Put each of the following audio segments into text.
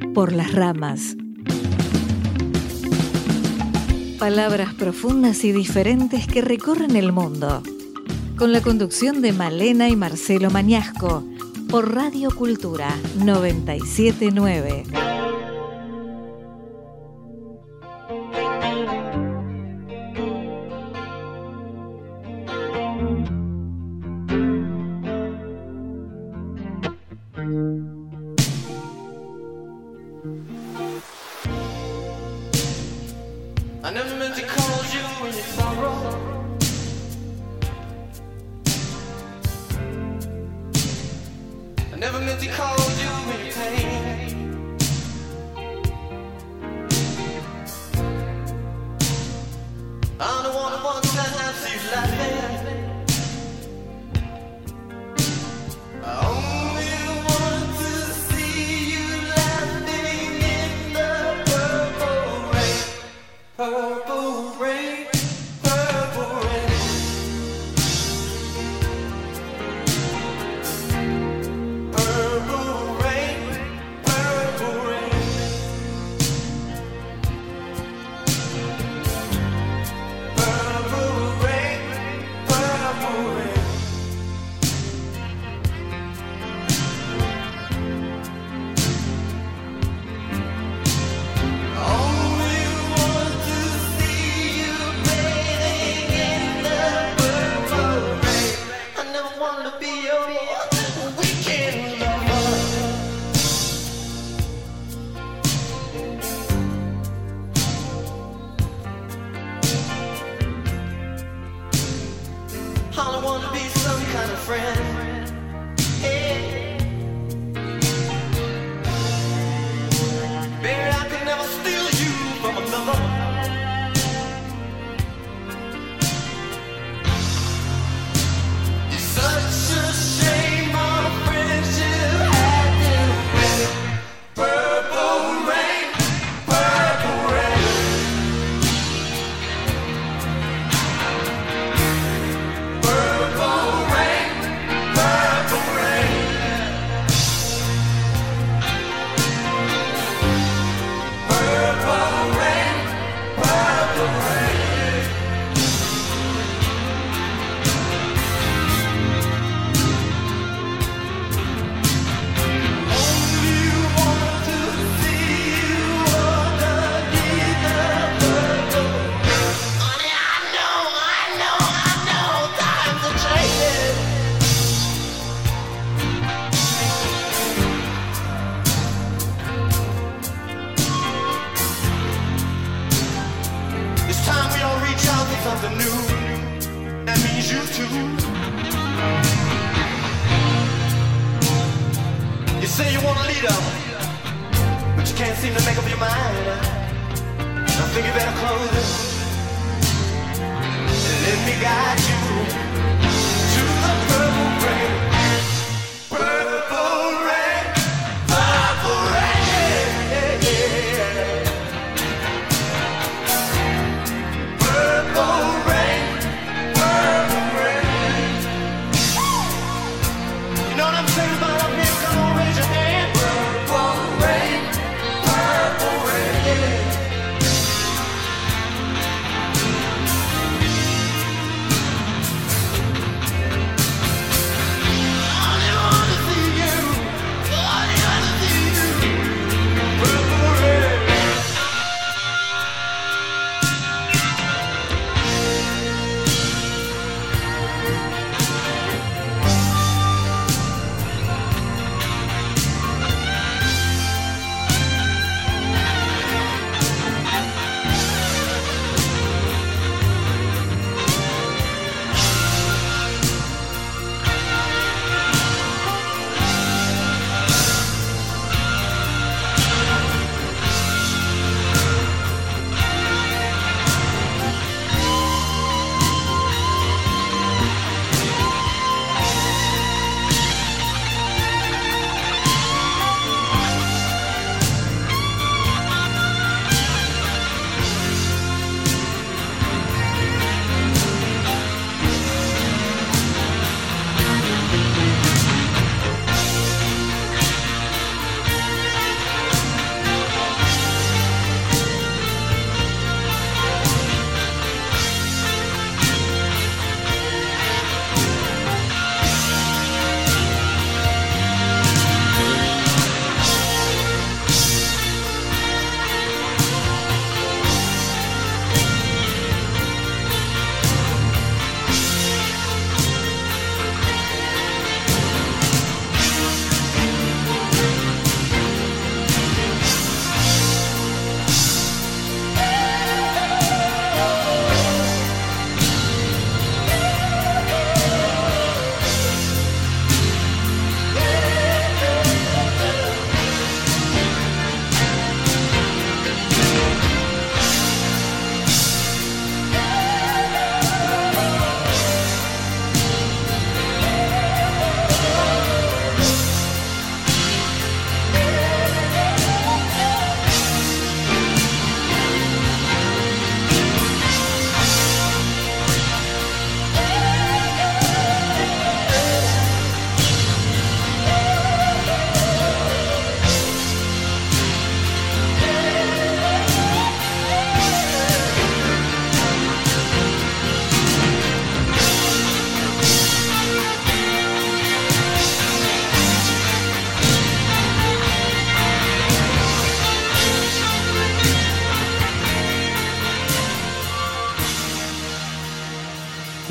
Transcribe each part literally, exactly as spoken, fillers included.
por las ramas. Palabras profundas y diferentes que recorren el mundo. Con la conducción de Malena y Marcelo Mañasco por Radio Cultura noventa y siete punto nueve.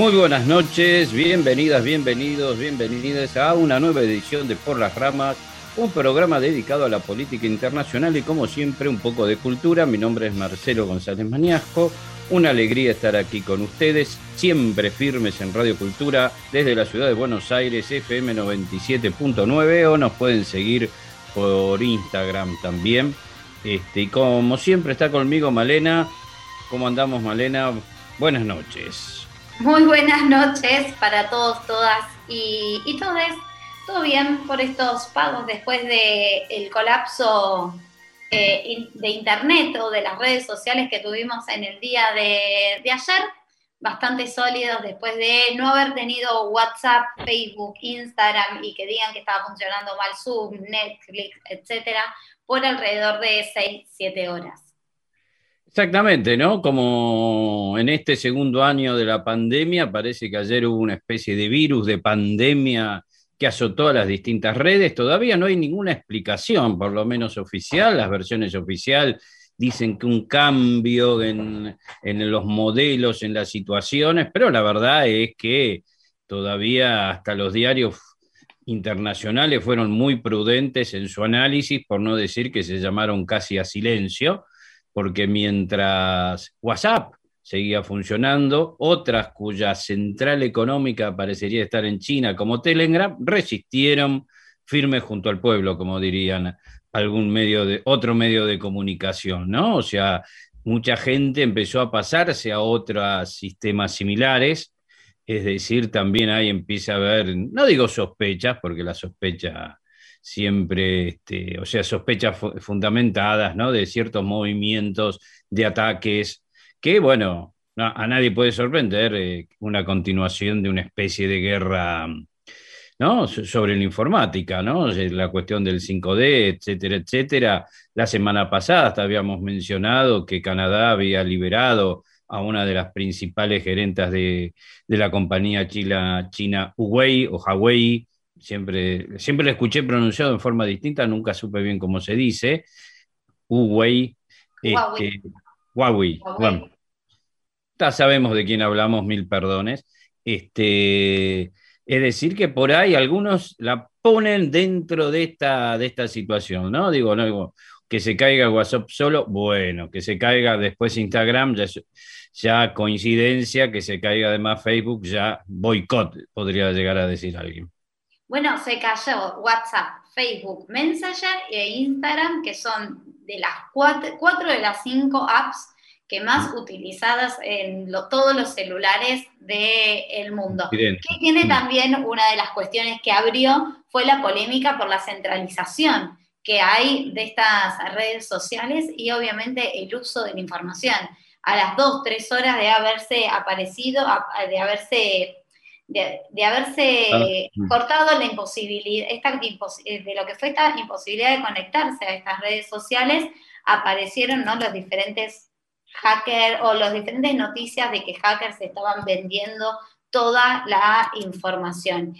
Muy buenas noches, bienvenidas, bienvenidos, bienvenidas a una nueva edición de Por las Ramas, un programa dedicado a la política internacional y como siempre un poco de cultura. Mi nombre es Marcelo González Mañasco, una alegría estar aquí con ustedes, siempre firmes en Radio Cultura, desde la ciudad de Buenos Aires, F M noventa y siete punto nueve, o nos pueden seguir por Instagram también. Este, y como siempre está conmigo Malena. ¿Cómo andamos, Malena? Buenas noches. Muy buenas noches para todos, todas y, y todes. Todo bien por estos pagos después del colapso eh, de internet o de las redes sociales que tuvimos en el día de, de ayer. Bastante sólidos después de no haber tenido WhatsApp, Facebook, Instagram y que digan que estaba funcionando mal Zoom, Netflix, etcétera, por alrededor de seis, siete horas. Exactamente, ¿no? Como en este segundo año de la pandemia, parece que ayer hubo una especie de virus de pandemia que azotó a las distintas redes. Todavía no hay ninguna explicación, por lo menos oficial. Las versiones oficiales dicen que un cambio en, en los modelos, en las situaciones, pero la verdad es que todavía hasta los diarios internacionales fueron muy prudentes en su análisis, por no decir que se llamaron casi a silencio, porque mientras WhatsApp seguía funcionando, otras cuya central económica parecería estar en China, como Telegram, resistieron firmes junto al pueblo, como dirían algún medio de, otro medio de comunicación, ¿no? O sea, mucha gente empezó a pasarse a otros sistemas similares, es decir, también ahí empieza a haber, no digo sospechas, porque la sospecha siempre, este, o sea, sospechas fu- fundamentadas, ¿no? De ciertos movimientos de ataques que, bueno, no, a nadie puede sorprender eh, una continuación de una especie de guerra, ¿no? So- sobre la informática, ¿no? Eh, La cuestión del cinco D, etcétera, etcétera. La semana pasada hasta habíamos mencionado que Canadá había liberado a una de las principales gerentas de, de la compañía china, china Huawei o Huawei. Siempre, siempre la escuché pronunciado en forma distinta, nunca supe bien cómo se dice. Huawei, Huawei. este, Huawei. Huawei. Bueno, ya sabemos de quién hablamos, mil perdones. Este, es decir, que por ahí algunos la ponen dentro de esta, de esta situación, ¿no? Digo, no digo, que se caiga WhatsApp solo, bueno, que se caiga después Instagram, ya, es- ya coincidencia, que se caiga además Facebook, ya boicot, podría llegar a decir alguien. Bueno, se cayó WhatsApp, Facebook, Messenger e Instagram, que son de las cuatro, cuatro de las cinco apps que más utilizadas en lo- todos los celulares del mundo. Evidente. Que tiene Mm. también una de las cuestiones que abrió fue la polémica por la centralización que hay de estas redes sociales y obviamente el uso de la información. A las dos, tres horas de haberse aparecido, a- de haberse de, de Ah, haberse mm. cortado la imposibilidad, esta, impos- de lo que fue esta imposibilidad de conectarse a estas redes sociales, aparecieron, ¿no?, los diferentes hackers o las diferentes noticias de que hackers estaban vendiendo toda la información.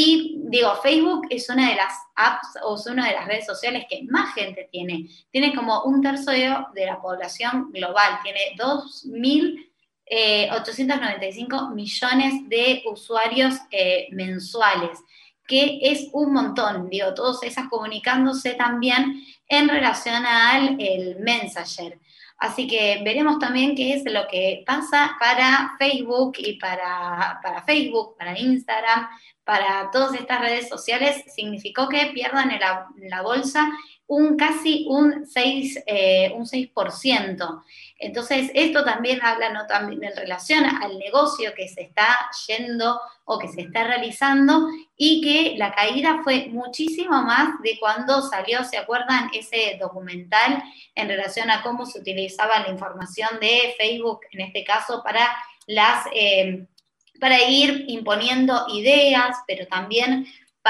Y digo, Facebook es una de las apps o es una de las redes sociales que más gente tiene. Tiene como un tercio de, de la población global, tiene dos mil eh, ochocientos noventa y cinco millones de usuarios eh, mensuales, que es un montón, digo, todos esas comunicándose también en relación al el Messenger. Así que veremos también qué es lo que pasa para Facebook y para, para Facebook, para Instagram, para todas estas redes sociales. Significó que pierdan en la, en la bolsa un casi un seis, eh, un seis por ciento. Entonces, esto también habla, ¿no?, también en relación al negocio que se está yendo o que se está realizando, y que la caída fue muchísimo más de cuando salió, ¿se acuerdan? Ese documental en relación a cómo se utilizaba la información de Facebook, en este caso, para las eh, para ir imponiendo ideas, pero también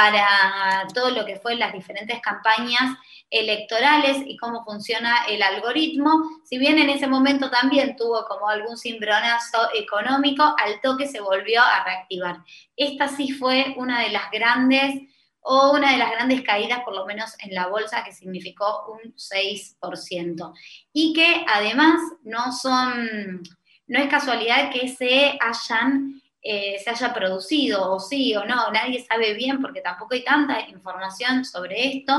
para todo lo que fue las diferentes campañas electorales y cómo funciona el algoritmo. Si bien en ese momento también tuvo como algún cimbronazo económico, al toque se volvió a reactivar. Esta sí fue una de las grandes, o una de las grandes caídas, por lo menos en la bolsa, que significó un seis por ciento. Y que además no son, no es casualidad que se hayan eh, se haya producido, o sí o no, nadie sabe bien porque tampoco hay tanta información sobre esto,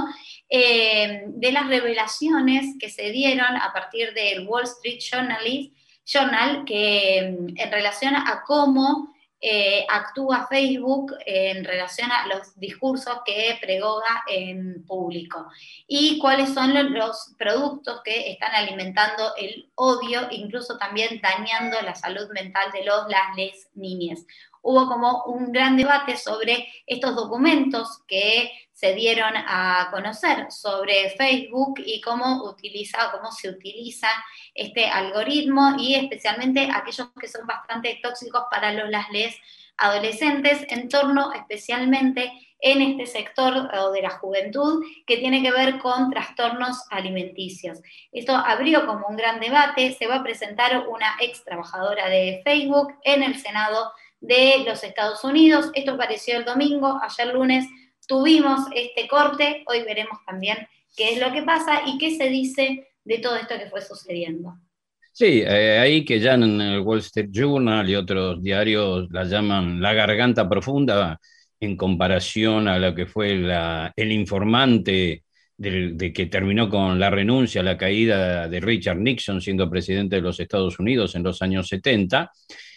eh, de las revelaciones que se dieron a partir del Wall Street Journalist, Journal, que en relación a cómo eh, actúa Facebook en relación a los discursos que pregoga en público y cuáles son los, los productos que están alimentando el odio, incluso también dañando la salud mental de los, las, les niñas. Hubo como un gran debate sobre estos documentos que se dieron a conocer sobre Facebook y cómo utiliza, cómo se utiliza este algoritmo y especialmente aquellos que son bastante tóxicos para los las les adolescentes, en torno especialmente en este sector o de la juventud que tiene que ver con trastornos alimenticios. Esto abrió como un gran debate, se va a presentar una ex trabajadora de Facebook en el Senado de los Estados Unidos. Esto apareció el domingo, ayer lunes tuvimos este corte, hoy veremos también qué es lo que pasa y qué se dice de todo esto que fue sucediendo. Sí, eh, ahí que ya en el Wall Street Journal y otros diarios la llaman la garganta profunda en comparación a lo que fue la, el informante de, de que terminó con la renuncia, la caída de Richard Nixon siendo presidente de los Estados Unidos en los años setenta.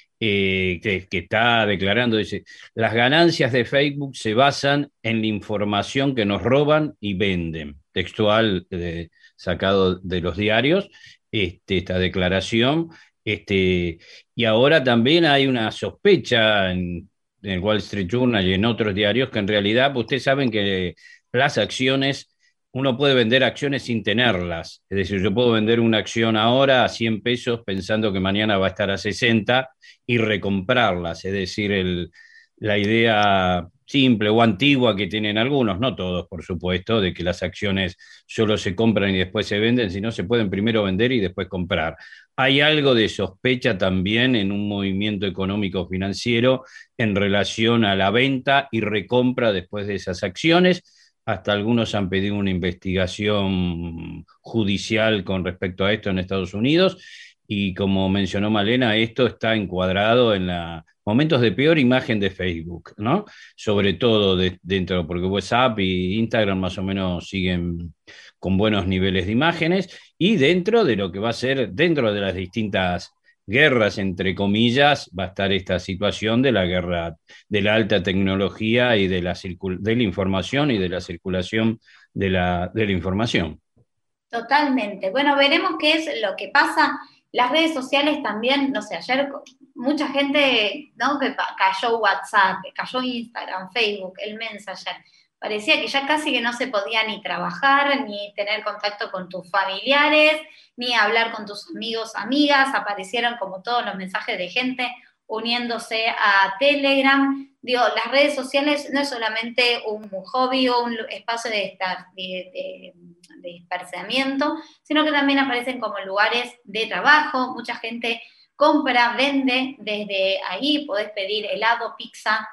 Eh, que, que está declarando, dice, las ganancias de Facebook se basan en la información que nos roban y venden, textual eh, sacado de los diarios, este, esta declaración, este, y ahora también hay una sospecha en, en el Wall Street Journal y en otros diarios que en realidad ustedes saben que las acciones, uno puede vender acciones sin tenerlas, es decir, yo puedo vender una acción ahora a cien pesos pensando que mañana va a estar a sesenta y recomprarlas, es decir, el, la idea simple o antigua que tienen algunos, no todos por supuesto, de que las acciones solo se compran y después se venden, sino se pueden primero vender y después comprar. Hay algo de sospecha también en un movimiento económico financiero en relación a la venta y recompra después de esas acciones. Hasta algunos han pedido una investigación judicial con respecto a esto en Estados Unidos y como mencionó Malena, esto está encuadrado en los momentos de peor imagen de Facebook, ¿no? Sobre todo de, dentro, porque WhatsApp y Instagram más o menos siguen con buenos niveles de imágenes y dentro de lo que va a ser, dentro de las distintas guerras, entre comillas, va a estar esta situación de la guerra de la alta tecnología y de la, de la información y de la circulación de la, de la información. Totalmente. Bueno, veremos qué es lo que pasa. Las redes sociales también, no sé, ayer mucha gente, ¿no? Que cayó WhatsApp, cayó Instagram, Facebook, el Messenger. Parecía que ya casi que no se podía ni trabajar, ni tener contacto con tus familiares, ni hablar con tus amigos, amigas. Aparecieron como todos los mensajes de gente uniéndose a Telegram. Digo, las redes sociales no es solamente un hobby o un espacio de, estar, de, de, de dispersamiento, sino que también aparecen como lugares de trabajo. Mucha gente compra, vende desde ahí, podés pedir helado, pizza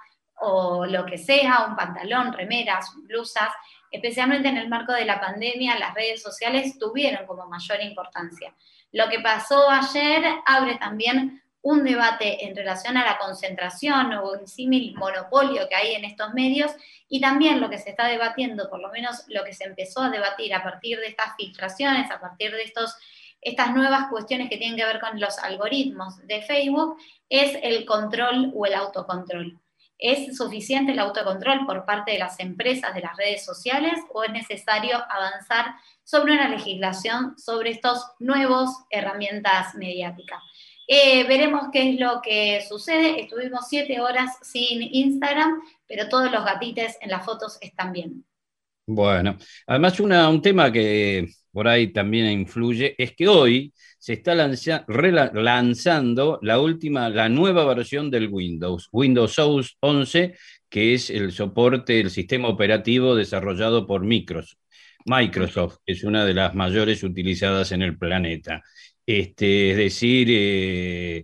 o lo que sea, un pantalón, remeras, blusas. Especialmente en el marco de la pandemia, las redes sociales tuvieron como mayor importancia. Lo que pasó ayer abre también un debate en relación a la concentración o un símil monopolio que hay en estos medios y también lo que se está debatiendo, por lo menos lo que se empezó a debatir a partir de estas filtraciones, a partir de estos, estas nuevas cuestiones que tienen que ver con los algoritmos de Facebook, es el control o el autocontrol. ¿Es suficiente el autocontrol por parte de las empresas de las redes sociales o es necesario avanzar sobre una legislación sobre estas nuevas herramientas mediáticas? Eh, veremos qué es lo que sucede. Estuvimos siete horas sin Instagram, pero todos los gatites en las fotos están bien. Bueno, además una, un tema que por ahí también influye es que hoy se está lanza, relanzando la última, la nueva versión del Windows, Windows once, que es el soporte del sistema operativo desarrollado por Microsoft. Microsoft es una de las mayores utilizadas en el planeta. Este, es decir, eh,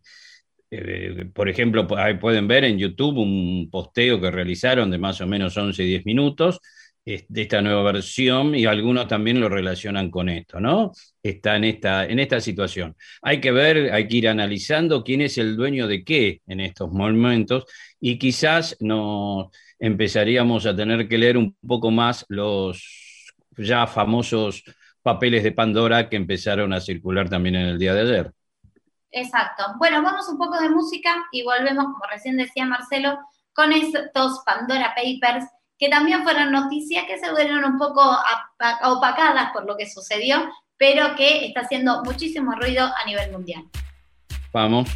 eh, por ejemplo, ahí pueden ver en YouTube un posteo que realizaron de más o menos once a diez minutos, de esta nueva versión, y algunos también lo relacionan con esto, ¿no? Está en esta, en esta situación. Hay que ver, hay que ir analizando quién es el dueño de qué en estos momentos, y quizás nos empezaríamos a tener que leer un poco más los ya famosos papeles de Pandora que empezaron a circular también en el día de ayer. Exacto. Bueno, vamos un poco de música y volvemos, como recién decía Marcelo, con estos Pandora Papers, que también fueron noticias que se vieron un poco opacadas por lo que sucedió, pero que está haciendo muchísimo ruido a nivel mundial. Vamos.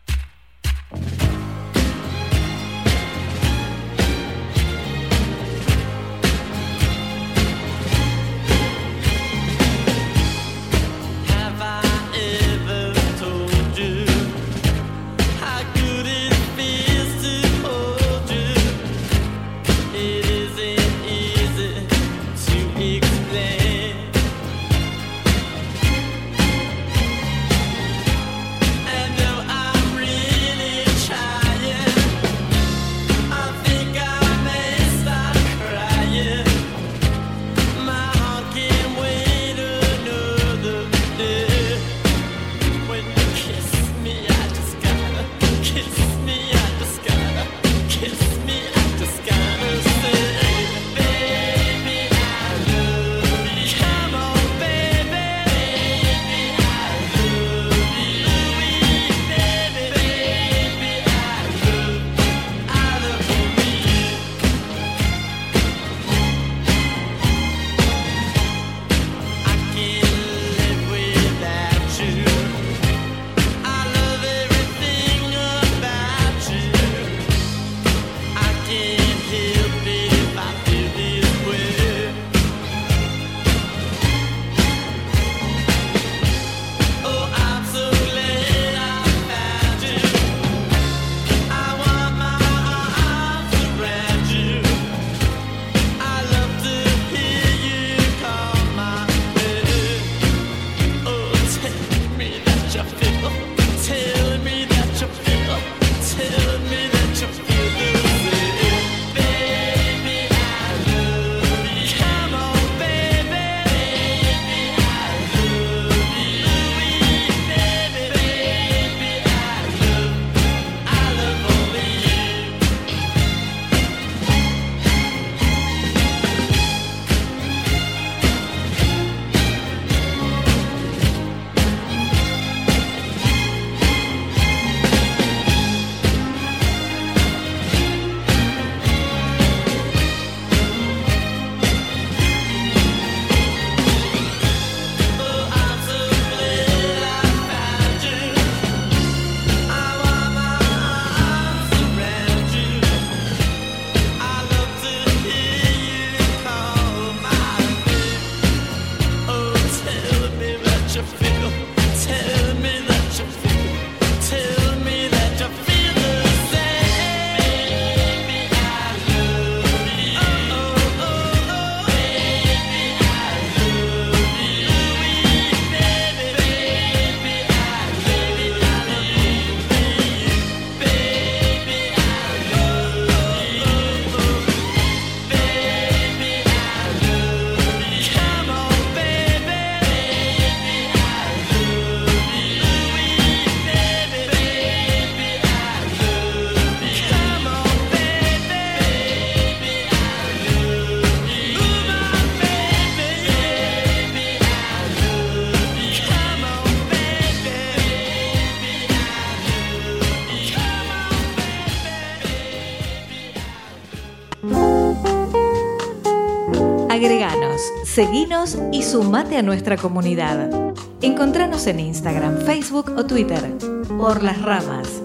Agreganos, seguinos y sumate a nuestra comunidad. Encontranos en Instagram, Facebook o Twitter. Por las Ramas.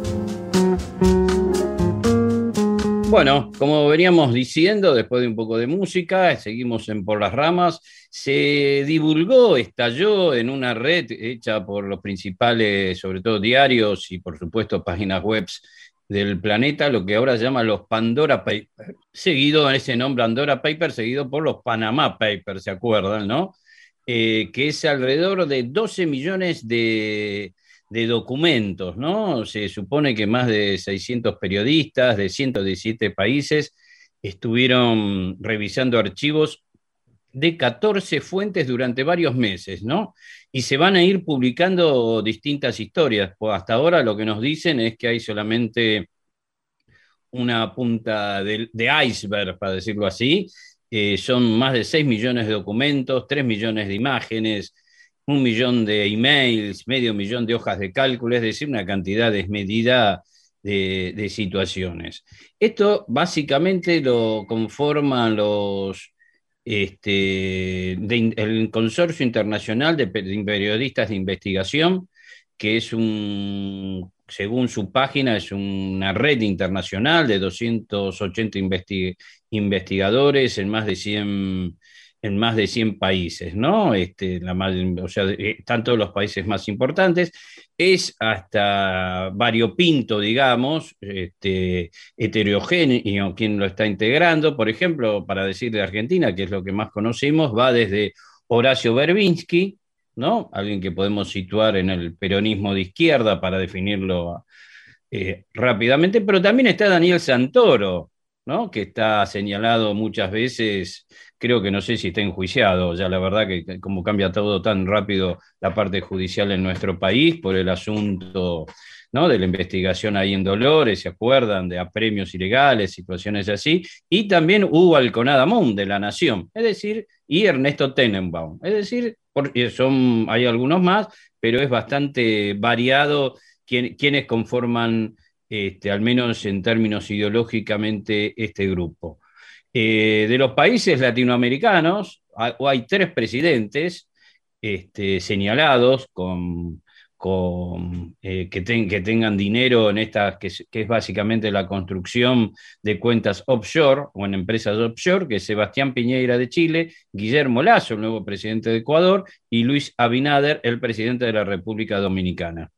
Bueno, como veníamos diciendo, después de un poco de música, seguimos en Por las Ramas. Se divulgó, estalló en una red hecha por los principales, sobre todo diarios y por supuesto páginas web del planeta, lo que ahora se llama los Pandora Papers, seguido en ese nombre Pandora Papers, seguido por los Panama Papers, ¿se acuerdan, no? Eh, que es alrededor de doce millones de, de documentos, ¿no? Se supone que más de seiscientos periodistas de ciento diecisiete países estuvieron revisando archivos de catorce fuentes durante varios meses, ¿no? Y se van a ir publicando distintas historias. Pues hasta ahora lo que nos dicen es que hay solamente una punta de, de iceberg, para decirlo así. Eh, son más de seis millones de documentos, tres millones de imágenes, un millón de emails, medio millón de hojas de cálculo, es decir, una cantidad desmedida de, de situaciones. Esto básicamente lo conforman los, este, de, el Consorcio Internacional de Periodistas de Investigación, que es un, según su página, es una red internacional de doscientos ochenta investi investigadores en más de cien, en más de cien países, ¿no? Este, la, o sea, están todos los países más importantes. Es hasta variopinto, digamos, este, heterogéneo quien lo está integrando. Por ejemplo, para decir de Argentina, que es lo que más conocemos, va desde Horacio Verbinski, ¿no? Alguien que podemos situar en el peronismo de izquierda para definirlo eh, rápidamente, pero también está Daniel Santoro, ¿no? Que está señalado muchas veces, creo que no sé si está enjuiciado, ya la verdad que como cambia todo tan rápido la parte judicial en nuestro país por el asunto, ¿no? De la investigación ahí en Dolores, ¿se acuerdan? De apremios ilegales, situaciones así, y también Hugo Alconada-Mund de La Nación, es decir, y Ernesto Tenenbaum, es decir, porque son, hay algunos más, pero es bastante variado quién, quiénes conforman, este, al menos en términos ideológicamente, este grupo. Eh, de los países latinoamericanos, hay, hay tres presidentes este, señalados con, con, eh, que, ten, que tengan dinero en estas, que, que es básicamente la construcción de cuentas offshore o en empresas offshore, que es Sebastián Piñera de Chile, Guillermo Lasso, el nuevo presidente de Ecuador, y Luis Abinader, el presidente de la República Dominicana.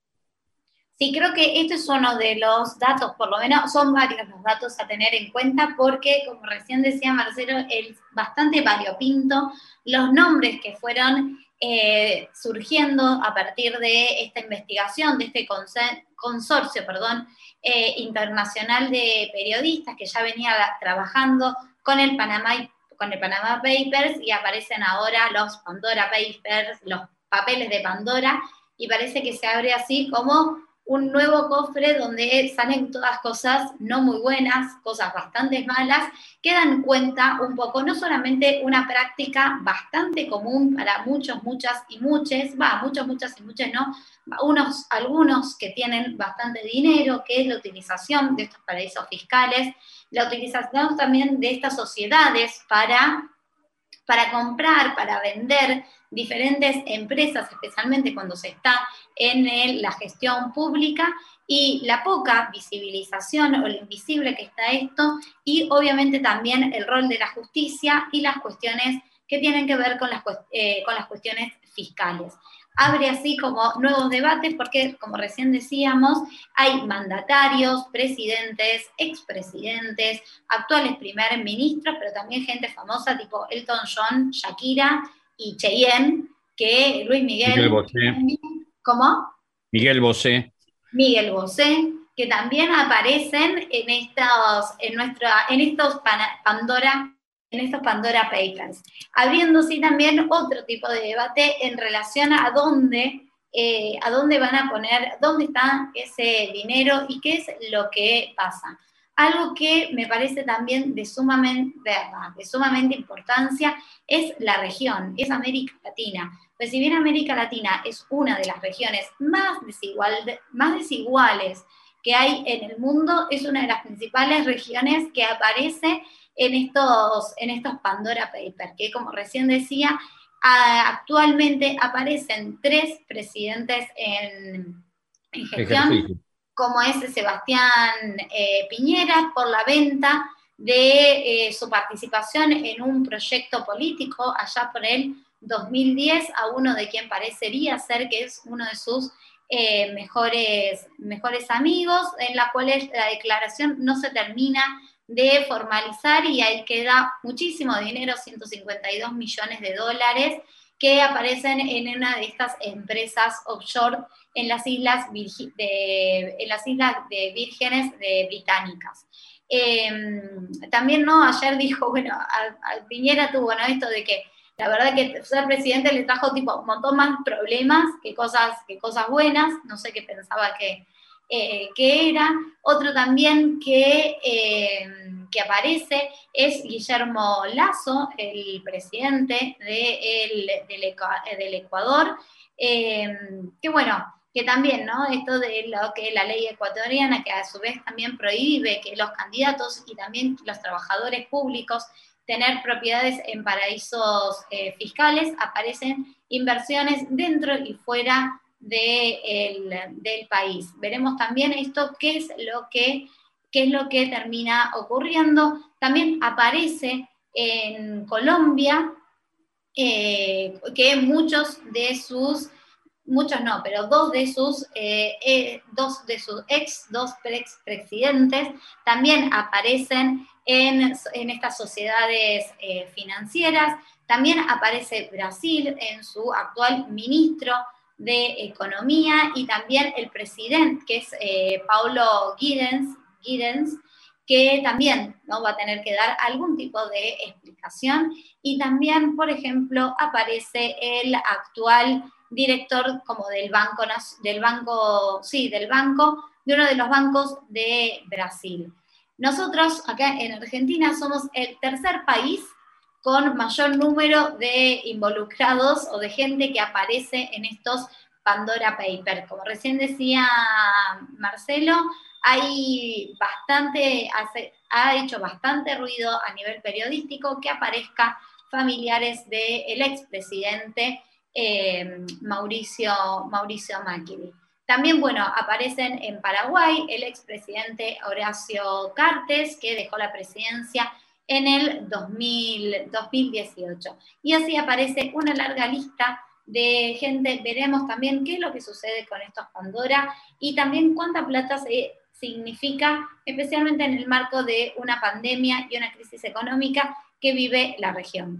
Sí, creo que este es uno de los datos, por lo menos son varios los datos a tener en cuenta, porque como recién decía Marcelo, es bastante variopinto los nombres que fueron eh, surgiendo a partir de esta investigación, de este consorcio, perdón, eh, internacional de periodistas que ya venía trabajando con el Panamá, con el Panama Papers, y aparecen ahora los Pandora Papers, los papeles de Pandora, y parece que se abre así como un nuevo cofre donde salen todas cosas no muy buenas, cosas bastante malas, que dan cuenta un poco, no solamente una práctica bastante común para muchos, muchas y muchos, va, muchos, muchas y muchos no, unos, algunos que tienen bastante dinero, que es la utilización de estos paraísos fiscales, la utilización también de estas sociedades para, para comprar, para vender diferentes empresas, especialmente cuando se está en el, la gestión pública, y la poca visibilización o lo invisible que está esto, y obviamente también el rol de la justicia y las cuestiones que tienen que ver con las, eh, con las cuestiones fiscales. Abre así como nuevos debates porque, como recién decíamos, hay mandatarios, presidentes, expresidentes, actuales primer ministros, pero también gente famosa tipo Elton John, Shakira y Cheyenne, que Luis Miguel... Miguel Bosé. ¿Cómo? Miguel Bosé. Miguel Bosé, que también aparecen en estos, en nuestra, en estos Pandora, en estos Pandora Papers, abriendo sí también otro tipo de debate en relación a dónde, eh, a dónde van a poner, dónde está ese dinero y qué es lo que pasa. Algo que me parece también de sumamente, de, de sumamente importancia es la región, es América Latina. Pues si bien América Latina es una de las regiones más, desigual, más desiguales que hay en el mundo, es una de las principales regiones que aparece en estos, en estos Pandora Papers, que como recién decía, actualmente aparecen tres presidentes en, en gestión, ejercicio, como es Sebastián eh, Piñera, por la venta de eh, su participación en un proyecto político allá por el dos mil diez, a uno de quien parecería ser que es uno de sus eh, mejores, mejores amigos, en la cual la declaración no se termina de formalizar y ahí queda muchísimo dinero, ciento cincuenta y dos millones de dólares, que aparecen en una de estas empresas offshore en las islas, de, en las islas de Vírgenes de británicas. Eh, también, ¿no? Ayer dijo, bueno, a, a Piñera tuvo, ¿no? Esto de que la verdad que ser presidente le trajo tipo un montón más problemas que cosas, que cosas buenas, no sé qué pensaba que, eh, que era. Otro también que, eh, que aparece es Guillermo Lasso, el presidente de el, del, del Ecuador, eh, que bueno, que también, ¿no? Esto de lo que la ley ecuatoriana, que a su vez también prohíbe que los candidatos y también los trabajadores públicos tener propiedades en paraísos eh, fiscales, aparecen inversiones dentro y fuera de el, del país. Veremos también esto, qué es lo que, qué es lo que termina ocurriendo. También aparece en Colombia eh, que muchos de sus muchos no, pero dos de sus, eh, eh, dos de sus ex, dos ex presidentes también aparecen en, en estas sociedades eh, financieras. También aparece Brasil en su actual ministro de Economía y también el presidente, que es eh, Paulo Guidens, Guidens, que también, ¿no?, va a tener que dar algún tipo de explicación. Y también, por ejemplo, aparece el actual director como del banco, del banco, sí, del banco, de uno de los bancos de Brasil. Nosotros acá en Argentina somos el tercer país con mayor número de involucrados o de gente que aparece en estos Pandora Papers. Como recién decía Marcelo, hay bastante, hace, ha hecho bastante ruido a nivel periodístico que aparezca familiares del expresidente Eh, Mauricio, Mauricio Macri. También, bueno, aparecen en Paraguay el expresidente Horacio Cartes, que dejó la presidencia en el dos mil, dos mil dieciocho. Y así aparece una larga lista de gente. Veremos también qué es lo que sucede con estos Pandora y también cuánta plata se significa, especialmente en el marco de una pandemia y una crisis económica que vive la región.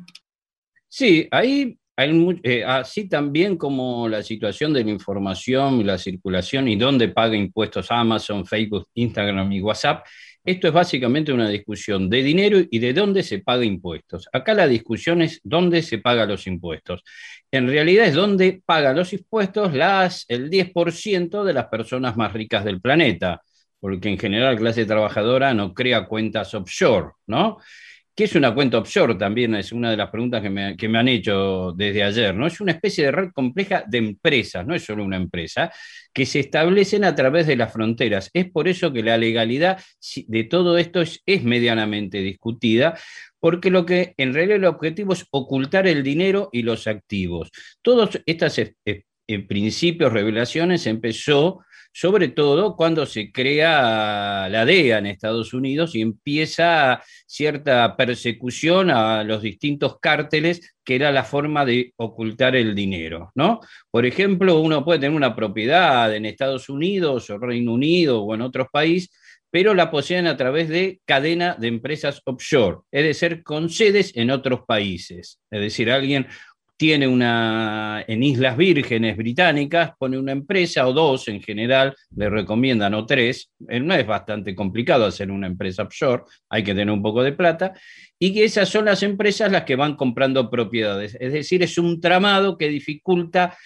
Sí, ahí hay, eh, así también como la situación de la información, la circulación y dónde paga impuestos Amazon, Facebook, Instagram y WhatsApp. Esto es básicamente una discusión de dinero y de dónde se paga impuestos. Acá la discusión es dónde se pagan los impuestos. En realidad es dónde pagan los impuestos las, el diez por ciento de las personas más ricas del planeta, porque en general la clase trabajadora no crea cuentas offshore, ¿no? ¿Qué es una cuenta offshore? También es una de las preguntas que me, que me han hecho desde ayer, ¿no? Es una especie de red compleja de empresas, no es solo una empresa, que se establecen a través de las fronteras. Es por eso que la legalidad de todo esto es, es medianamente discutida, porque lo que en realidad el objetivo es ocultar el dinero y los activos. Todos estos eh, eh, principios, revelaciones, empezó sobre todo cuando se crea la D E A en Estados Unidos y empieza cierta persecución a los distintos cárteles, que era la forma de ocultar el dinero, ¿no? Por ejemplo, uno puede tener una propiedad en Estados Unidos o Reino Unido o en otros países, pero la poseen a través de cadena de empresas offshore, es decir, con sedes en otros países. Es decir, alguien tiene una, en Islas Vírgenes Británicas, pone una empresa o dos en general, le recomiendan o tres, no es bastante complicado hacer una empresa offshore, hay que tener un poco de plata, y que esas son las empresas las que van comprando propiedades, es decir, es un tramado que dificulta,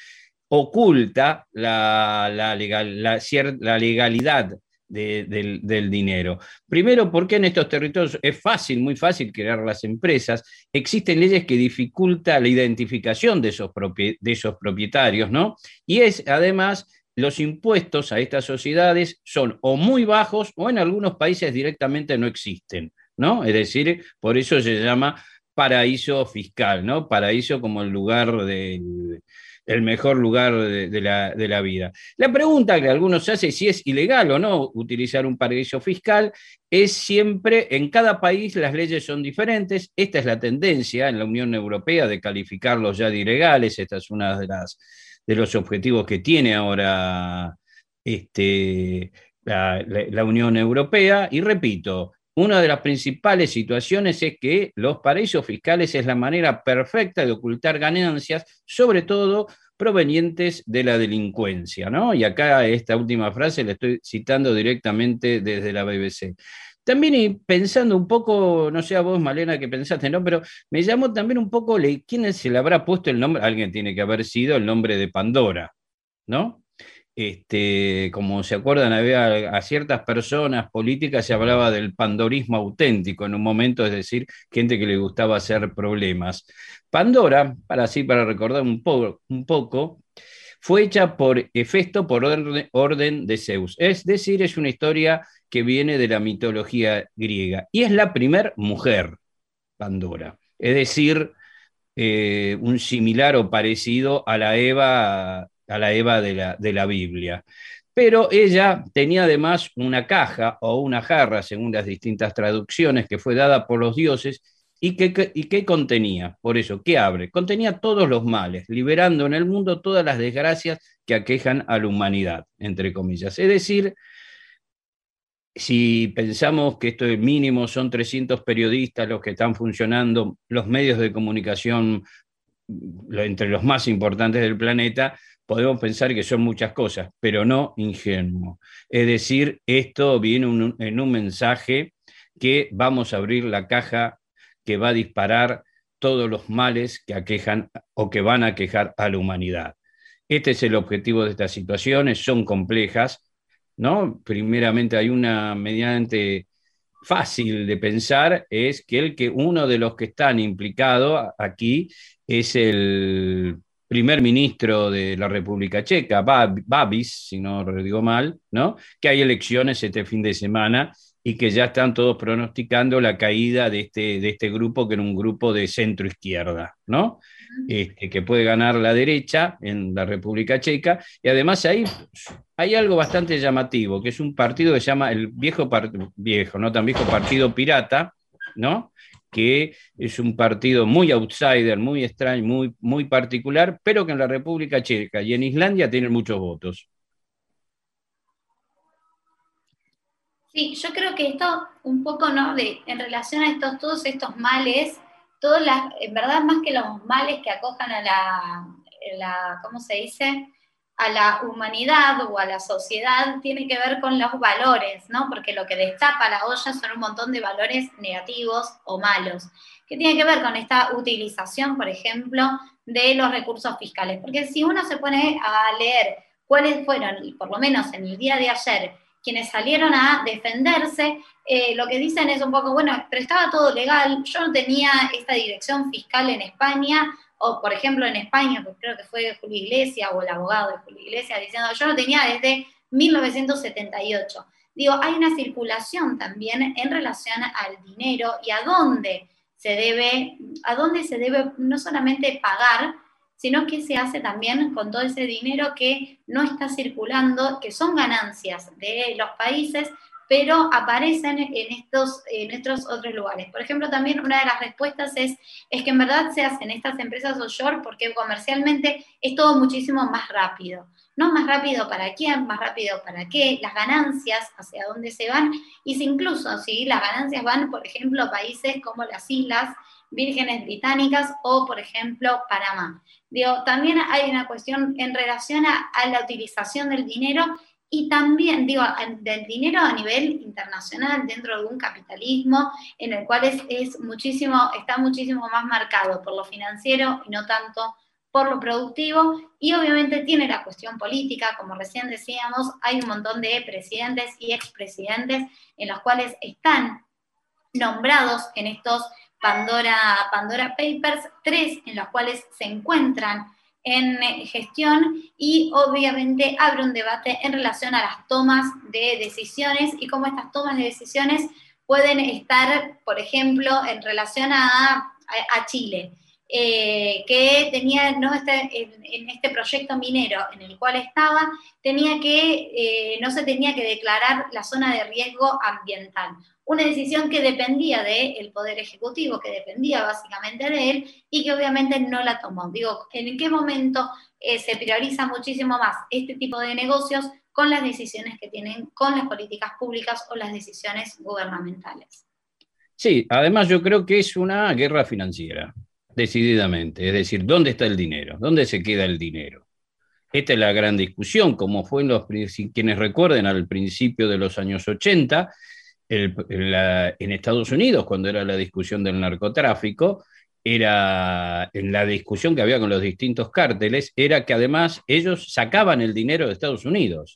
oculta la, la, legal, la, la legalidad De, del, del dinero. Primero, porque en estos territorios es fácil, muy fácil crear las empresas, existen leyes que dificultan la identificación de esos, propi de esos propietarios, ¿no? Y es, además, los impuestos a estas sociedades son o muy bajos o en algunos países directamente no existen, ¿no? Es decir, por eso se llama paraíso fiscal, ¿no? Paraíso como el lugar del... el mejor lugar de, de, la, de la vida. La pregunta que algunos hacen si es ilegal o no utilizar un paraíso fiscal es siempre, en cada país las leyes son diferentes. Esta es la tendencia en la Unión Europea de calificarlos ya de ilegales. Esta es una de las de los objetivos que tiene ahora este, la, la, la Unión Europea. Y repito, una de las principales situaciones es que los paraísos fiscales es la manera perfecta de ocultar ganancias, sobre todo provenientes de la delincuencia, ¿no? Y acá esta última frase la estoy citando directamente desde la B B C. También y pensando un poco, no sé a vos, Malena, que pensaste, ¿no? Pero me llamó también un poco, le- ¿quién se le habrá puesto el nombre? Alguien tiene que haber sido el nombre de Pandora, ¿no? Este, como se acuerdan, había a ciertas personas políticas se hablaba del pandorismo auténtico en un momento, es decir, gente que le gustaba hacer problemas. Pandora, para así, para recordar un poco, un poco, fue hecha por Hefesto por orden, orden de Zeus. Es decir, es una historia que viene de la mitología griega y es la primer mujer, Pandora. Es decir, eh, un similar o parecido a la Eva, a la Eva de la, de la Biblia. Pero ella tenía además una caja o una jarra, según las distintas traducciones, que fue dada por los dioses y que, y que contenía, por eso, ¿qué abre? Contenía todos los males, liberando en el mundo todas las desgracias que aquejan a la humanidad, entre comillas. Es decir, si pensamos que esto es mínimo, son trescientos periodistas los que están funcionando, los medios de comunicación entre los más importantes del planeta, podemos pensar que son muchas cosas, pero no ingenuo. Es decir, esto viene un, en un mensaje que vamos a abrir la caja que va a disparar todos los males que aquejan o que van a aquejar a la humanidad. Este es el objetivo de estas situaciones, son complejas, ¿no? Primeramente hay una mediante fácil de pensar, es que, el que uno de los que están implicados aquí es el primer ministro de la República Checa, Babis, si no lo digo mal, ¿no? Que hay elecciones este fin de semana y que ya están todos pronosticando la caída de este, de este grupo, que era un grupo de centro izquierda, ¿no? Este, que puede ganar la derecha en la República Checa, y además ahí hay algo bastante llamativo, que es un partido que se llama el viejo, viejo, no tan viejo Partido Pirata, ¿no? Que es un partido muy outsider, muy extraño, muy, muy particular, pero que en la República Checa y en Islandia tienen muchos votos. Sí, yo creo que esto un poco, ¿no? De, en relación a estos, todos estos males, todas las, en verdad más que los males que acojan a la, la, ¿cómo se dice? A la humanidad o a la sociedad, tiene que ver con los valores, ¿no? Porque lo que destapa la olla son un montón de valores negativos o malos, que tiene que ver con esta utilización, por ejemplo, de los recursos fiscales. Porque si uno se pone a leer cuáles fueron, y por lo menos en el día de ayer, quienes salieron a defenderse, eh, lo que dicen es un poco, bueno, pero estaba todo legal, yo no tenía esta dirección fiscal en España, o por ejemplo en España, pues creo que fue Julio Iglesias, o el abogado de Julio Iglesias, diciendo, yo no tenía desde mil novecientos setenta y ocho. Digo, hay una circulación también en relación al dinero y a dónde se debe, a dónde se debe no solamente pagar, sino que se hace también con todo ese dinero que no está circulando, que son ganancias de los países, pero aparecen en estos, en estos otros lugares. Por ejemplo, también una de las respuestas es, es que en verdad se hacen estas empresas offshore porque comercialmente es todo muchísimo más rápido. ¿No? Más rápido para quién, más rápido para qué, las ganancias, hacia dónde se van, y si incluso si las ganancias van, por ejemplo, a países como las Islas Vírgenes Británicas o, por ejemplo, Panamá. Digo, también hay una cuestión en relación a, a la utilización del dinero y también, digo, del dinero a nivel internacional dentro de un capitalismo en el cual es, es muchísimo, está muchísimo más marcado por lo financiero y no tanto por lo productivo, y obviamente tiene la cuestión política, como recién decíamos, hay un montón de presidentes y expresidentes en los cuales están nombrados en estos Pandora, Pandora Papers, tres en los cuales se encuentran en gestión, y obviamente abre un debate en relación a las tomas de decisiones y cómo estas tomas de decisiones pueden estar, por ejemplo, en relación a, a, a Chile, eh, que tenía, ¿no? este, en, en este proyecto minero en el cual estaba, tenía que, eh, no se tenía que declarar la zona de riesgo ambiental. Una decisión que dependía del Poder Ejecutivo, que dependía básicamente de él, y que obviamente no la tomó. Digo, ¿en qué momento eh, se prioriza muchísimo más este tipo de negocios con las decisiones que tienen con las políticas públicas o las decisiones gubernamentales? Sí, además yo creo que es una guerra financiera, decididamente. Es decir, ¿dónde está el dinero? ¿Dónde se queda el dinero? Esta es la gran discusión, como fue en los, quienes recuerden al principio de los años ochenta, el, la, en Estados Unidos, cuando era la discusión del narcotráfico, era en la discusión que había con los distintos cárteles, era que además ellos sacaban el dinero de Estados Unidos.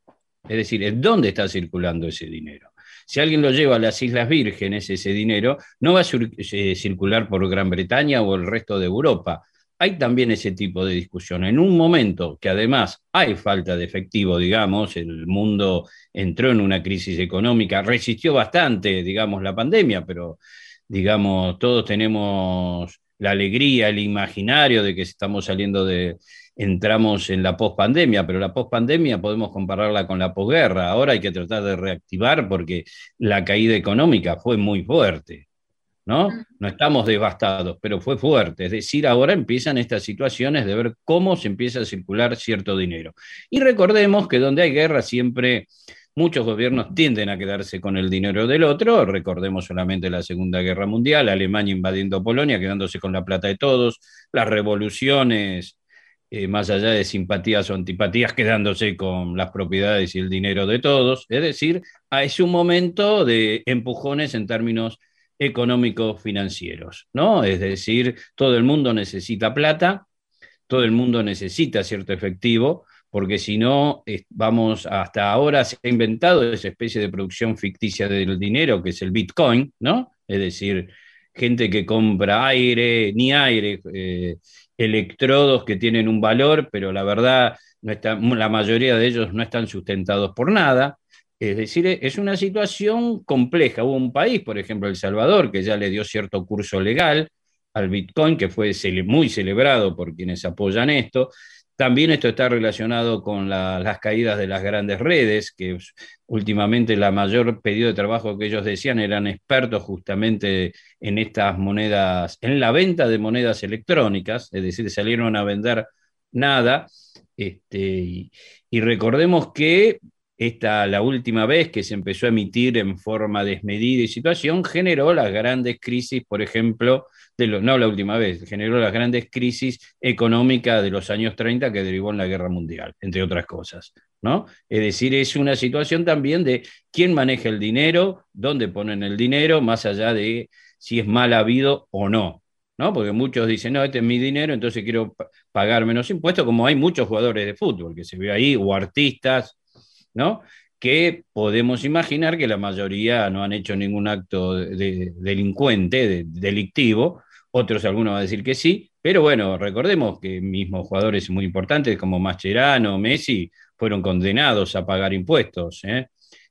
Es decir, ¿dónde está circulando ese dinero? Si alguien lo lleva a las Islas Vírgenes, ese dinero no va a sur- eh, circular por Gran Bretaña o el resto de Europa. Hay también ese tipo de discusión. En un momento que además hay falta de efectivo, digamos, el mundo entró en una crisis económica, resistió bastante, digamos, la pandemia, pero, digamos, todos tenemos la alegría, el imaginario de que estamos saliendo de, entramos en la pospandemia, pero la pospandemia podemos compararla con la posguerra. Ahora hay que tratar de reactivar porque la caída económica fue muy fuerte, ¿no? No estamos devastados, pero fue fuerte. Es decir, ahora empiezan estas situaciones de ver cómo se empieza a circular cierto dinero. Y recordemos que donde hay guerra siempre muchos gobiernos tienden a quedarse con el dinero del otro. Recordemos solamente la Segunda Guerra Mundial, Alemania invadiendo Polonia, quedándose con la plata de todos, las revoluciones, eh, más allá de simpatías o antipatías, quedándose con las propiedades y el dinero de todos. Es decir, es un momento de empujones en términos económicos financieros, ¿no? Es decir, todo el mundo necesita plata, todo el mundo necesita cierto efectivo, porque si no, vamos, hasta ahora se ha inventado esa especie de producción ficticia del dinero, que es el Bitcoin, ¿no? Es decir, gente que compra aire, ni aire, eh, electrodos que tienen un valor, pero la verdad, no está, la mayoría de ellos no están sustentados por nada. Es decir, es una situación compleja. Hubo un país, por ejemplo, El Salvador, que ya le dio cierto curso legal al Bitcoin, que fue muy celebrado por quienes apoyan esto. También esto está relacionado con la, las caídas de las grandes redes, que últimamente la mayor pedido de trabajo que ellos decían eran expertos justamente en estas monedas, en la venta de monedas electrónicas, es decir, salieron a vender nada. Este, y, y recordemos que esta, la última vez que se empezó a emitir en forma desmedida y situación, generó las grandes crisis, por ejemplo, de lo, no la última vez, generó las grandes crisis económicas de los años treinta que derivó en la Guerra Mundial, entre otras cosas, ¿no? Es decir, es una situación también de quién maneja el dinero, dónde ponen el dinero, más allá de si es mal habido o no, ¿no? Porque muchos dicen, no, este es mi dinero, entonces quiero pagar menos impuestos, como hay muchos jugadores de fútbol que se ve ahí, o artistas, ¿no? Que podemos imaginar que la mayoría no han hecho ningún acto de, de delincuente, de, delictivo, otros algunos van a decir que sí, pero bueno, recordemos que mismos jugadores muy importantes como Mascherano, Messi, fueron condenados a pagar impuestos, ¿eh?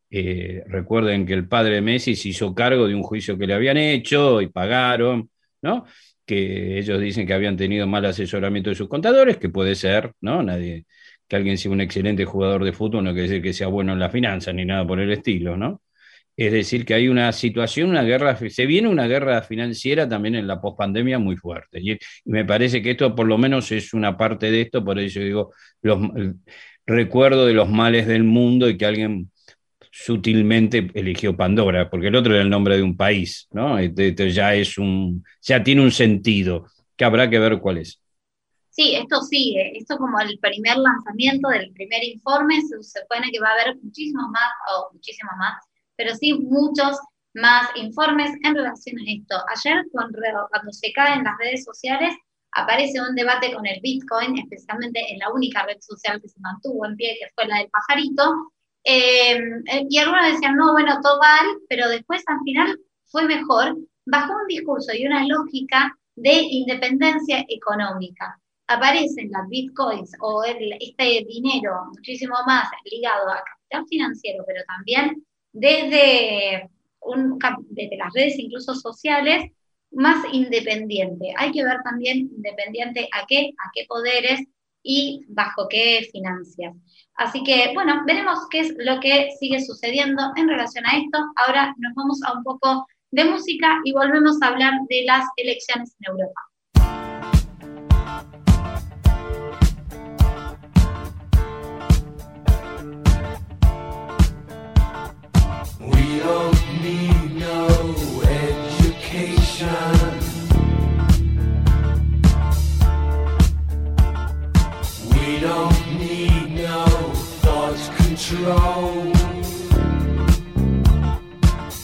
Eh, recuerden que el padre de Messi se hizo cargo de un juicio que le habían hecho y pagaron, ¿no? Que ellos dicen que habían tenido mal asesoramiento de sus contadores, que puede ser, ¿no? Nadie... que alguien sea un excelente jugador de fútbol no quiere decir que sea bueno en las finanzas ni nada por el estilo, ¿no? Es decir, que hay una situación, una guerra, se viene una guerra financiera también en la pospandemia muy fuerte. Y, y me parece que esto por lo menos es una parte de esto, por eso digo, los, el recuerdo de los males del mundo y que alguien sutilmente eligió Pandora, porque el otro era el nombre de un país, ¿no? Esto ya es un, ya tiene un sentido, que habrá que ver cuál es. Sí, esto sigue, esto como el primer lanzamiento del primer informe, se supone que va a haber muchísimos más, o muchísimos más, pero sí muchos más informes en relación a esto. Ayer, cuando se caen las redes sociales, aparece un debate con el Bitcoin, especialmente en la única red social que se mantuvo en pie, que fue la del pajarito, eh, y algunos decían, no, bueno, todo mal, pero después al final fue mejor, bajo un discurso y una lógica de independencia económica. Aparecen las bitcoins o el, este dinero muchísimo más ligado a capital financiero, pero también desde, un, desde las redes incluso sociales, más independiente. Hay que ver también independiente a qué, a qué poderes y bajo qué financias. Así que, bueno, veremos qué es lo que sigue sucediendo en relación a esto. Ahora nos vamos a un poco de música y volvemos a hablar de las elecciones en Europa. We don't need no education. We don't need no thought control.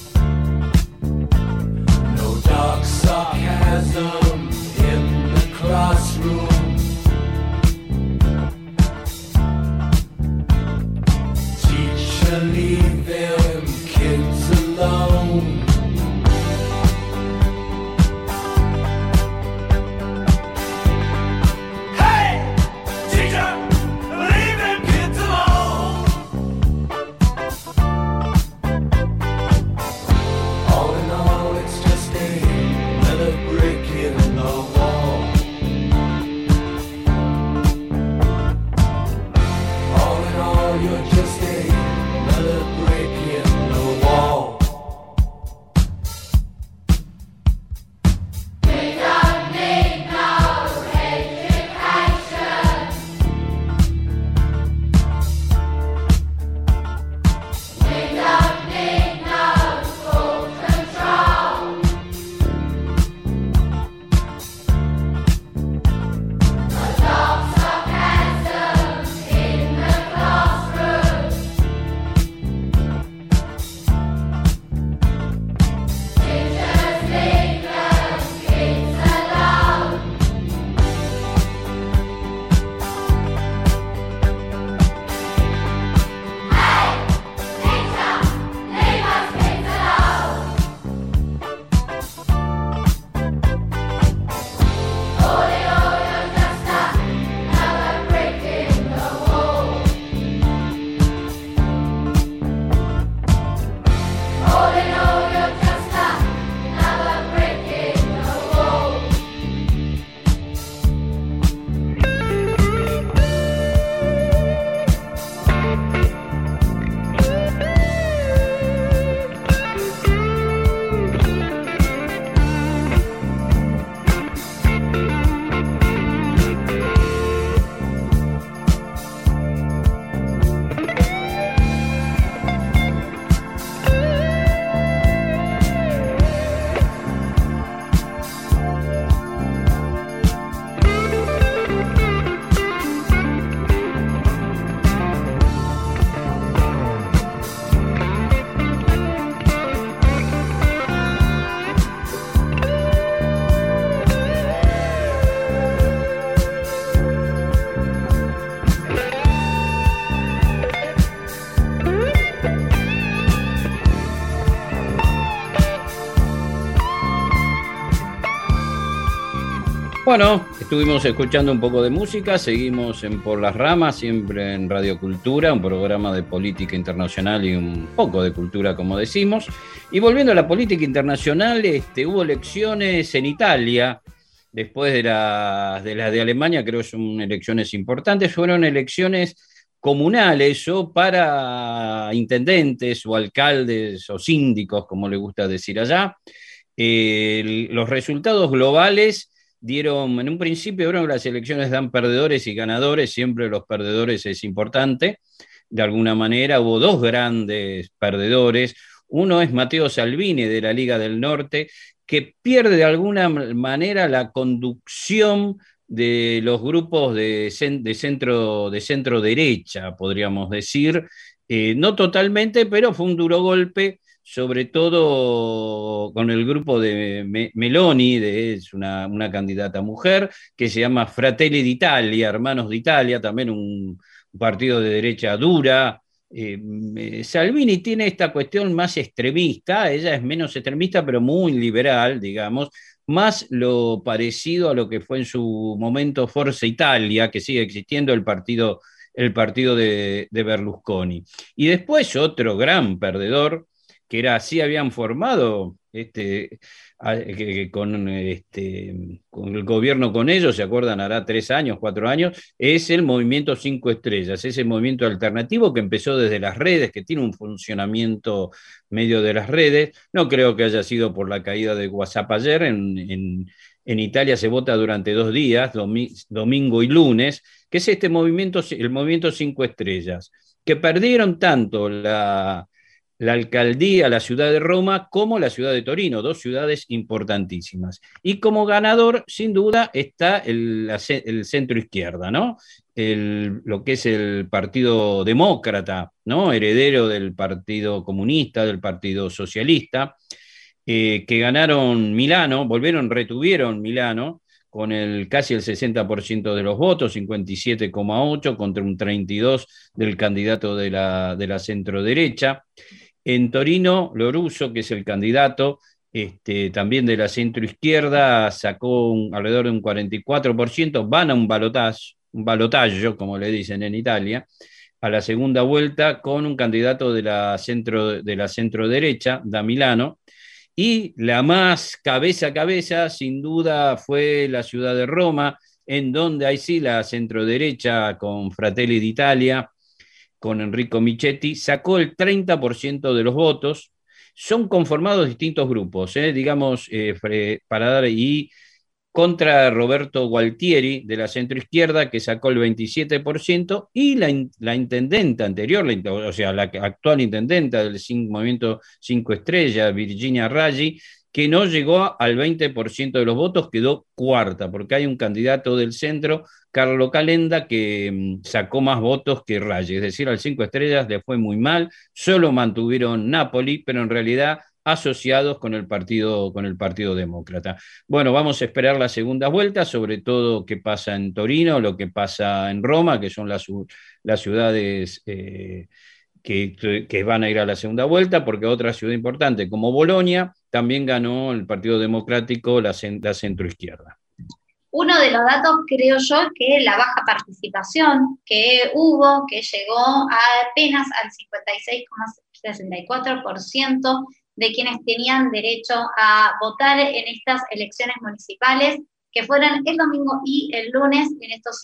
Bueno, estuvimos escuchando un poco de música, seguimos en Por las Ramas, siempre en Radio Cultura, un programa de política internacional y un poco de cultura, como decimos. Y volviendo a la política internacional, este, hubo elecciones en Italia, después de las de, las de Alemania, creo que son elecciones importantes, fueron elecciones comunales o para intendentes o alcaldes o síndicos, como le gusta decir allá. Eh, los resultados globales dieron, en un principio, bueno, las elecciones dan perdedores y ganadores, siempre los perdedores es importante. De alguna manera hubo dos grandes perdedores. Uno es Matteo Salvini de la Liga del Norte, que pierde de alguna manera la conducción de los grupos de, de, centro, de centro derecha, podríamos decir. Eh, no totalmente, pero fue un duro golpe, sobre todo con el grupo de Me Meloni, de, es una, una candidata mujer, que se llama Fratelli d'Italia, Hermanos de Italia, también un, un partido de derecha dura. Eh, Salvini tiene esta cuestión más extremista, ella es menos extremista, pero muy liberal, digamos, más lo parecido a lo que fue en su momento Forza Italia, que sigue existiendo el partido, el partido de, de Berlusconi. Y después otro gran perdedor, que era así habían formado este, a, que, que con, este, con el gobierno con ellos, ¿se acuerdan? Hará tres años, cuatro años, es el Movimiento Cinco Estrellas, ese movimiento alternativo que empezó desde las redes, que tiene un funcionamiento medio de las redes. No creo que haya sido por la caída de WhatsApp ayer. En, en, en Italia se vota durante dos días, domi, domingo y lunes, que es este movimiento, el Movimiento Cinco Estrellas, que perdieron tanto la... la alcaldía, la ciudad de Roma, como la ciudad de Torino, dos ciudades importantísimas. Y como ganador, sin duda, está el, el centro izquierda, ¿no? El, lo que es el Partido Demócrata, ¿no? Heredero del Partido Comunista, del Partido Socialista, eh, que ganaron Milano, volvieron, retuvieron Milano, con el, casi el sesenta por ciento de los votos, cincuenta y siete coma ocho contra un treinta y dos por ciento del candidato de la, de la centro-derecha. En Torino, Loruso, que es el candidato este, también de la centroizquierda, sacó un, alrededor de un cuarenta y cuatro por ciento, van a un balotaje, un balotaggio, como le dicen en Italia, a la segunda vuelta con un candidato de la centro, de la centro-derecha, da Milano, y la más cabeza a cabeza, sin duda, fue la ciudad de Roma, en donde ahí sí la centro-derecha con Fratelli d'Italia, con Enrico Michetti, sacó el treinta por ciento de los votos. Son conformados distintos grupos, ¿eh? digamos, eh, para dar y contra Roberto Gualtieri de la centroizquierda, que sacó el veintisiete por ciento, y la, la intendenta anterior, la, o sea, la actual intendenta del Movimiento Cinco Estrellas, Virginia Raggi, que no llegó al veinte por ciento de los votos, quedó cuarta, porque hay un candidato del centro, Carlo Calenda, que um, sacó más votos que Raggi, es decir, al Cinco Estrellas le fue muy mal, solo mantuvieron Napoli, pero en realidad asociados con el partido, con el Partido Demócrata. Bueno, vamos a esperar la segunda vuelta, sobre todo qué pasa en Torino, lo que pasa en Roma, que son las, las ciudades eh, que, que van a ir a la segunda vuelta, porque otra ciudad importante como Bolonia también ganó el Partido Democrático, la, la centroizquierda. Uno de los datos, creo yo, es que la baja participación que hubo, que llegó a apenas al cincuenta y seis coma sesenta y cuatro por ciento de quienes tenían derecho a votar en estas elecciones municipales, que fueron el domingo y el lunes en estos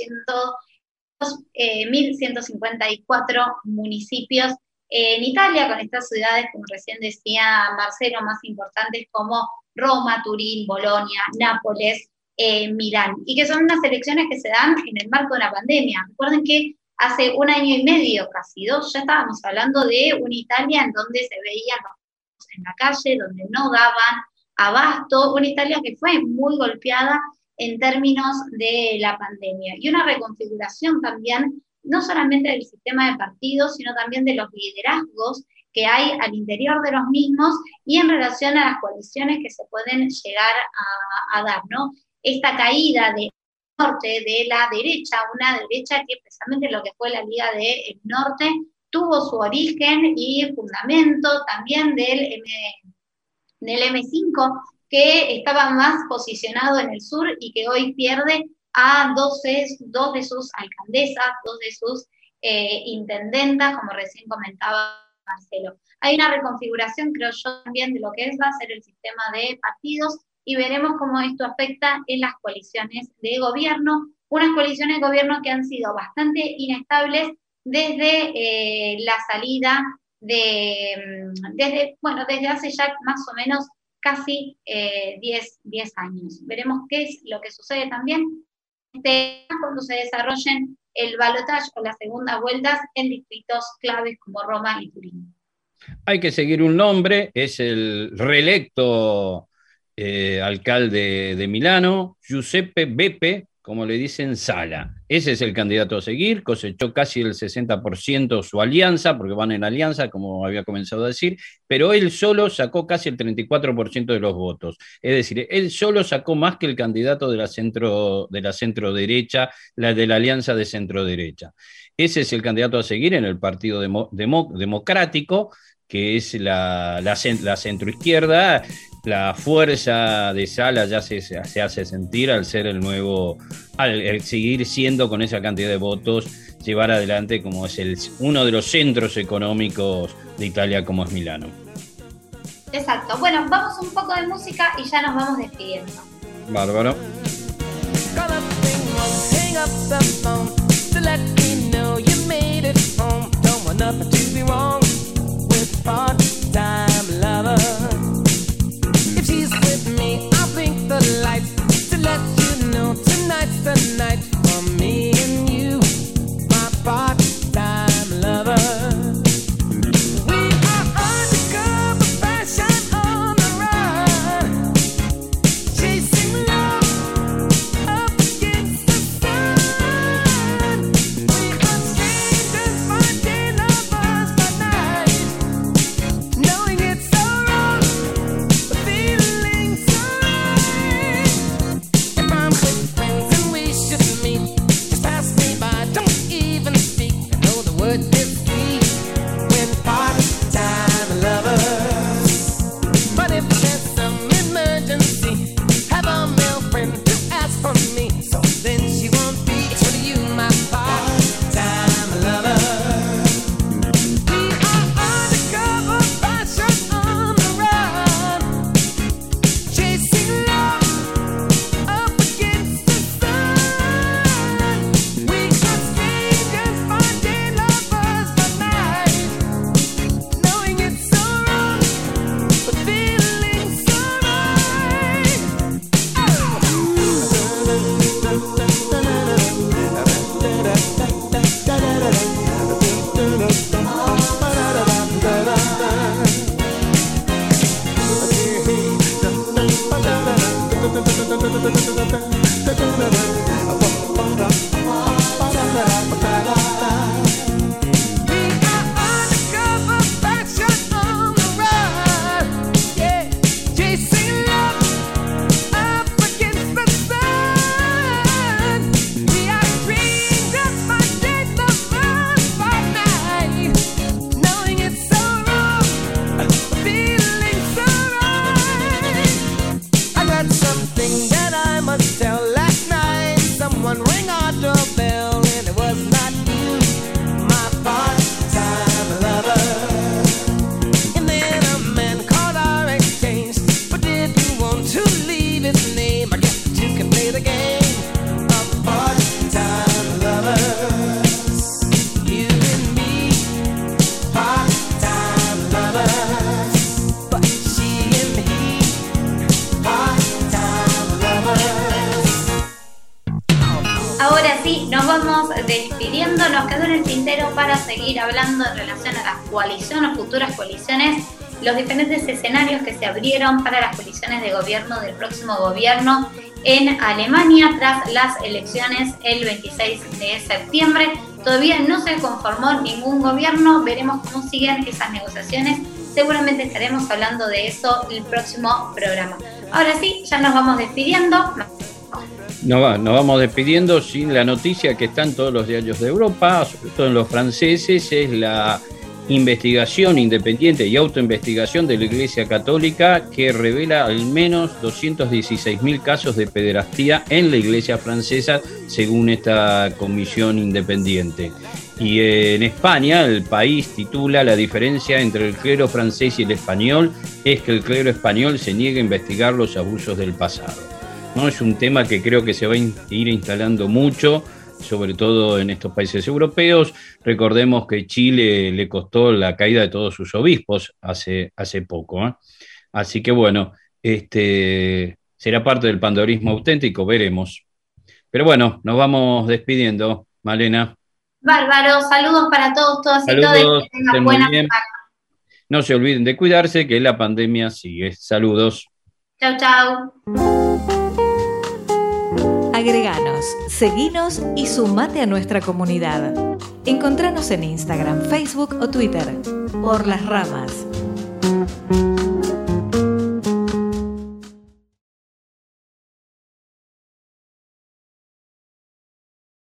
eh, mil ciento cincuenta y cuatro municipios en Italia, con estas ciudades, como recién decía Marcelo, más importantes como Roma, Turín, Bolonia, Nápoles, eh, Milán, y que son unas elecciones que se dan en el marco de una pandemia. Recuerden que hace un año y medio, casi dos, ya estábamos hablando de una Italia en donde se veían los en la calle, donde no daban abasto, una Italia que fue muy golpeada en términos de la pandemia, y una reconfiguración también, no solamente del sistema de partidos, sino también de los liderazgos que hay al interior de los mismos y en relación a las coaliciones que se pueden llegar a, a dar, ¿no? Esta caída del norte de la derecha, una derecha que precisamente lo que fue la Liga del Norte tuvo su origen y fundamento también del M, del eme cinco, que estaba más posicionado en el sur y que hoy pierde a dos, dos de sus alcaldesas, dos de sus eh, intendentas, como recién comentaba Marcelo. Hay una reconfiguración, creo yo, también de lo que es, va a ser el sistema de partidos, y veremos cómo esto afecta en las coaliciones de gobierno, unas coaliciones de gobierno que han sido bastante inestables desde eh, la salida de, desde, bueno, desde hace ya más o menos casi eh, diez años. Veremos qué es lo que sucede también cuando se desarrollen el balotaje o las segundas vueltas en distritos claves como Roma y Turín. Hay que seguir un nombre, es el reelecto eh, alcalde de Milano, Giuseppe Beppe, como le dicen, Sala. Ese es el candidato a seguir, cosechó casi el sesenta por ciento su alianza, porque van en alianza, como había comenzado a decir, pero él solo sacó casi el treinta y cuatro por ciento de los votos. Es decir, él solo sacó más que el candidato de la centro, de la centro derecha, la de la alianza de centro derecha. Ese es el candidato a seguir en el Partido Demo, Demo, Democrático, que es la, la, la centroizquierda. La fuerza de Sala ya se, se hace sentir al ser el nuevo, al, al seguir siendo con esa cantidad de votos, llevar adelante como es el, uno de los centros económicos de Italia, como es Milano. Exacto. Bueno, vamos un poco de música y ya nos vamos despidiendo. Bárbaro. If she's with me, I'll blink the lights to let you know tonight's the night for me and you, my part-time lover. We are undercover fashion on the run, chasing love up against the sun. We are strangers, finding lovers by night, knowing it's so wrong. Despidiendo, nos quedó en el tintero para seguir hablando en relación a las coaliciones o futuras coaliciones, los diferentes escenarios que se abrieron para las coaliciones de gobierno del próximo gobierno en Alemania tras las elecciones el veintiséis de septiembre. Todavía no se conformó ningún gobierno, veremos cómo siguen esas negociaciones, seguramente estaremos hablando de eso el próximo programa. Ahora sí, ya nos vamos despidiendo. Nos, va, nos vamos despidiendo sin la noticia que está en todos los diarios de Europa, sobre todo en los franceses, es la investigación independiente y autoinvestigación de la Iglesia Católica que revela al menos doscientos dieciséis mil casos de pederastía en la Iglesia francesa, según esta comisión independiente. Y en España, El País titula: la diferencia entre el clero francés y el español es que el clero español se niega a investigar los abusos del pasado. ¿No? Es un tema que creo que se va a ir instalando mucho, sobre todo en estos países europeos. Recordemos que Chile le costó la caída de todos sus obispos hace, hace poco, ¿eh? Así que bueno, este, será parte del pandorismo auténtico, veremos. Pero bueno, nos vamos despidiendo, Malena. Bárbaro, saludos para todos, todas y todas, que tengan buena semana. No se olviden de cuidarse, que la pandemia sigue. Saludos. Chau, chau. Agreganos, seguinos y sumate a nuestra comunidad. Encontranos en Instagram, Facebook o Twitter. Por las Ramas.